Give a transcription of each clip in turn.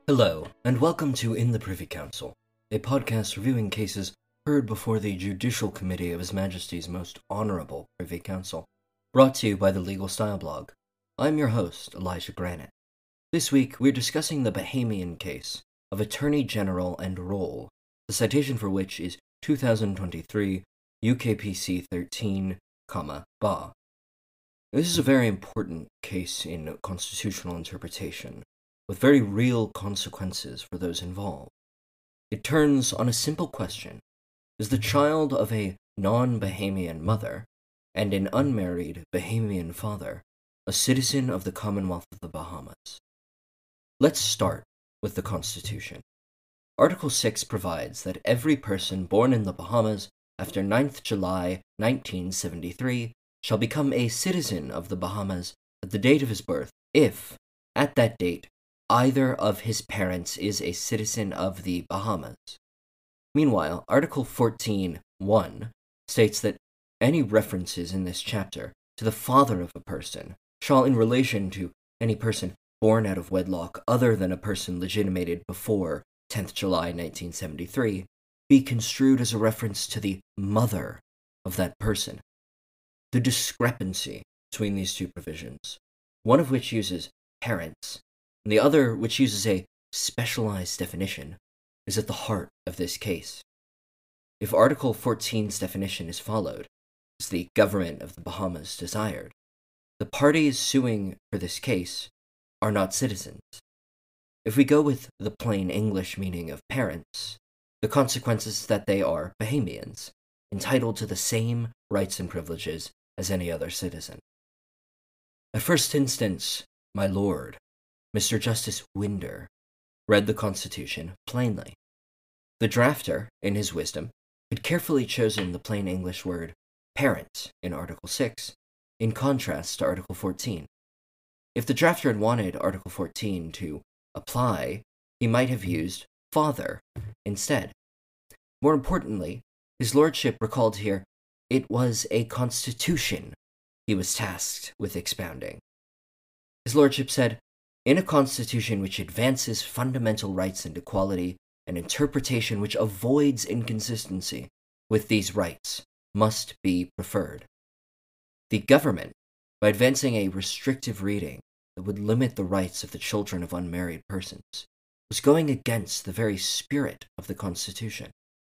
Hello, and welcome to In the Privy Council, a podcast reviewing cases heard before the Judicial Committee of His Majesty's Most Honorable Privy Council, brought to you by the Legal Style blog. I'm your host, Elijah Granite. This week, we're discussing the Bahamian case of Attorney General and Roll, the citation for which is 2023 UKPC 13, BA. This is a very important case in constitutional interpretation, with very real consequences for those involved. It turns on a simple question: is the child of a non-Bahamian mother and an unmarried Bahamian father a citizen of the Commonwealth of the Bahamas? Let's start with the Constitution. Article 6 provides that every person born in the Bahamas after 9th July 1973 shall become a citizen of the Bahamas at the date of his birth if, at that date, either of his parents is a citizen of the Bahamas. Meanwhile, Article 14(1) states that any references in this chapter to the father of a person shall, in relation to any person born out of wedlock other than a person legitimated before 10th July 1973, be construed as a reference to the mother of that person. The discrepancy between these two provisions, one of which uses parents, and the other, which uses a specialized definition, is at the heart of this case. If Article 14's definition is followed, as the government of the Bahamas desired, the parties suing for this case are not citizens. If we go with the plain English meaning of parents, the consequence is that they are Bahamians, entitled to the same rights and privileges as any other citizen. At first instance, my lord, Mr. Justice Winder, read the Constitution plainly. The drafter, in his wisdom, had carefully chosen the plain English word parent in Article 6, in contrast to Article 14. If the drafter had wanted Article 14 to apply, he might have used father instead. More importantly, his lordship recalled here it was a constitution he was tasked with expounding. His lordship said, "In a constitution which advances fundamental rights and equality, an interpretation which avoids inconsistency with these rights must be preferred." The government, by advancing a restrictive reading that would limit the rights of the children of unmarried persons, was going against the very spirit of the Constitution.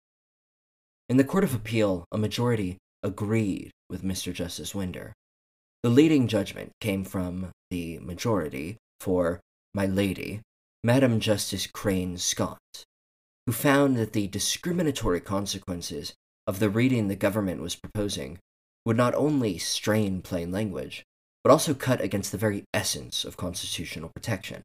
In the Court of Appeal, a majority agreed with Mr. Justice Winder. The leading judgment came from the majority for my lady, Madam Justice Crane Scott, who found that the discriminatory consequences of the reading the government was proposing would not only strain plain language, but also cut against the very essence of constitutional protection.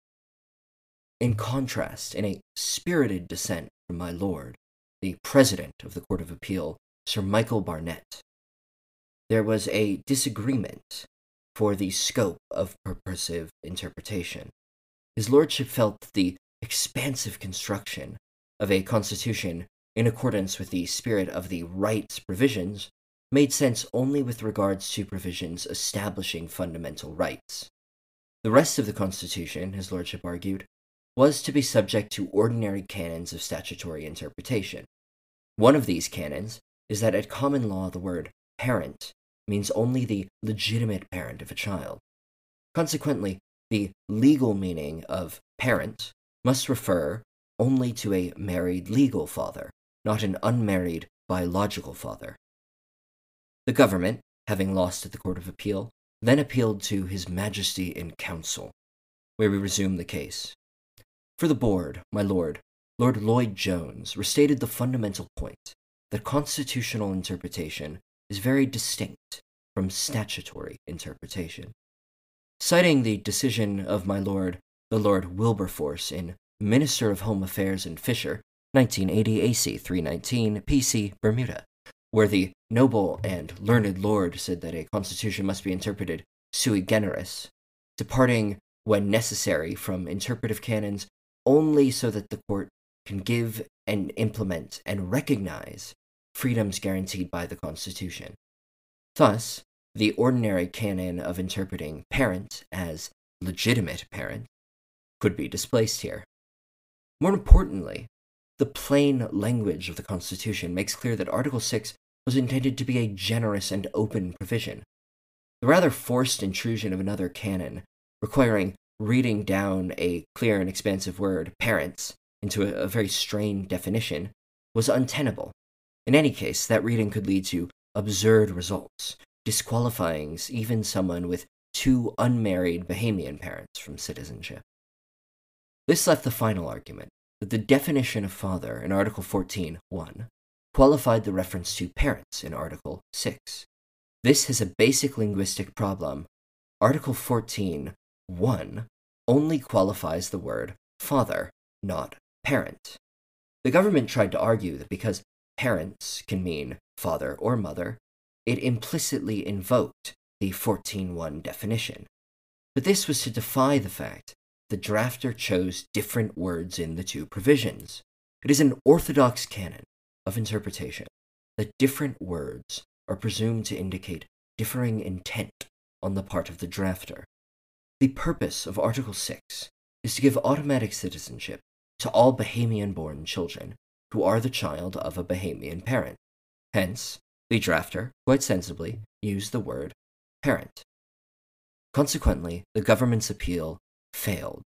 In contrast, in a spirited dissent from my lord, the President of the Court of Appeal, Sir Michael Barnett, there was a disagreement for the scope of purposive interpretation. His lordship felt that the expansive construction of a constitution in accordance with the spirit of the rights provisions made sense only with regards to provisions establishing fundamental rights. The rest of the Constitution, his lordship argued, was to be subject to ordinary canons of statutory interpretation. One of these canons is that at common law the word parent means only the legitimate parent of a child. Consequently, the legal meaning of parent must refer only to a married legal father, not an unmarried biological father. The government, having lost at the Court of Appeal, then appealed to His Majesty in Council, where we resume the case. For the board, my lord, Lord Lloyd Jones, restated the fundamental point that constitutional interpretation is very distinct from statutory interpretation. Citing the decision of my lord, the Lord Wilberforce, in Minister of Home Affairs and Fisher, 1980 AC 319 PC, Bermuda, where the noble and learned lord said that a constitution must be interpreted sui generis, departing when necessary from interpretive canons only so that the court can give and implement and recognize freedoms guaranteed by the Constitution. Thus, the ordinary canon of interpreting parent as legitimate parent could be displaced here. More importantly, the plain language of the Constitution makes clear that Article 6 was intended to be a generous and open provision. The rather forced intrusion of another canon, requiring reading down a clear and expansive word, parents, into a very strained definition, was untenable. In any case, that reading could lead to absurd results, disqualifying even someone with 2 unmarried Bahamian parents from citizenship. This left the final argument, that the definition of father in Article 14(1) qualified the reference to parents in Article 6. This is a basic linguistic problem. Article 14(1) only qualifies the word father, not parent. The government tried to argue that because parents can mean father or mother, it implicitly invoked the 14(1) definition. But this was to defy the fact the drafter chose different words in the 2 provisions. It is an orthodox canon of interpretation that different words are presumed to indicate differing intent on the part of the drafter. The purpose of Article 6 is to give automatic citizenship to all Bahamian-born children who are the child of a Bahamian parent. Hence, the drafter, quite sensibly, used the word parent. Consequently, the government's appeal failed.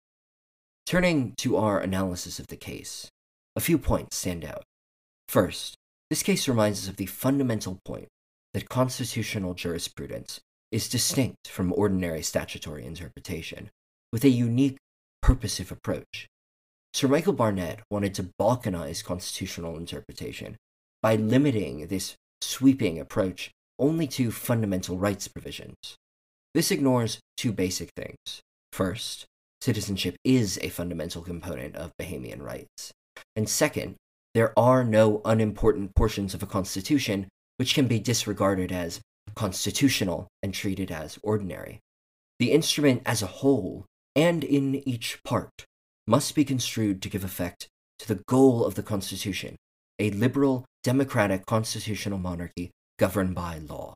Turning to our analysis of the case, a few points stand out. First, this case reminds us of the fundamental point that constitutional jurisprudence is distinct from ordinary statutory interpretation, with a unique purposive approach. Sir Michael Barnett wanted to balkanize constitutional interpretation by limiting this sweeping approach only to fundamental rights provisions. This ignores 2 basic things. First, citizenship is a fundamental component of Bahamian rights. And second, there are no unimportant portions of a constitution which can be disregarded as constitutional and treated as ordinary. The instrument as a whole, and in each part, must be construed to give effect to the goal of the Constitution, a liberal, democratic constitutional monarchy governed by law.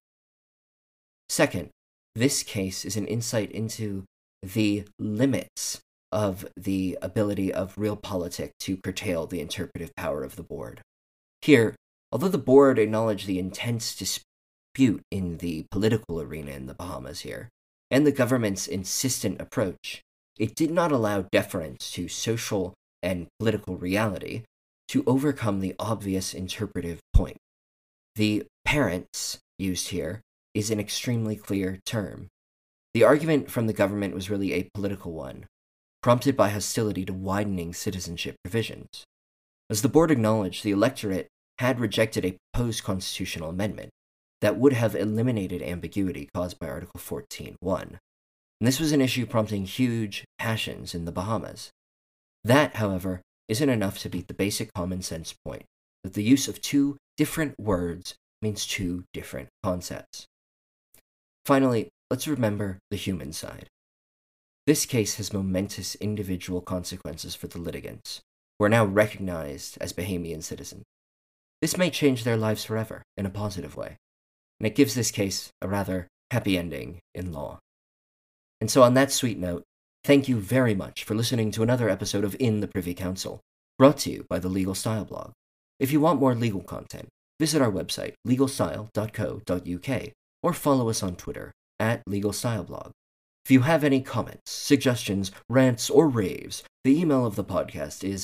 Second, this case is an insight into the limits of the ability of realpolitik to curtail the interpretive power of the board. Here, although the board acknowledged the intense dispute in the political arena in the Bahamas here, and the government's insistent approach, it did not allow deference to social and political reality to overcome the obvious interpretive point. The parents used here is an extremely clear term. The argument from the government was really a political one, prompted by hostility to widening citizenship provisions. As the board acknowledged, the electorate had rejected a proposed constitutional amendment that would have eliminated ambiguity caused by Article 14(1). And this was an issue prompting huge passions in the Bahamas. That, however, isn't enough to beat the basic common sense point that the use of 2 different words means 2 different concepts. Finally, let's remember the human side. This case has momentous individual consequences for the litigants, who are now recognized as Bahamian citizens. This may change their lives forever in a positive way, and it gives this case a rather happy ending in law. And so on that sweet note, thank you very much for listening to another episode of In the Privy Council, brought to you by the Legal Style blog. If you want more legal content, visit our website, legalstyle.co.uk, or follow us on Twitter, @LegalStyleBlog. If you have any comments, suggestions, rants, or raves, the email of the podcast is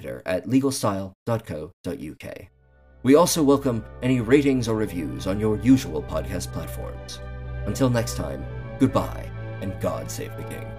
editor@legalstyle.co.uk. We also welcome any ratings or reviews on your usual podcast platforms. Until next time, goodbye, and God save the King.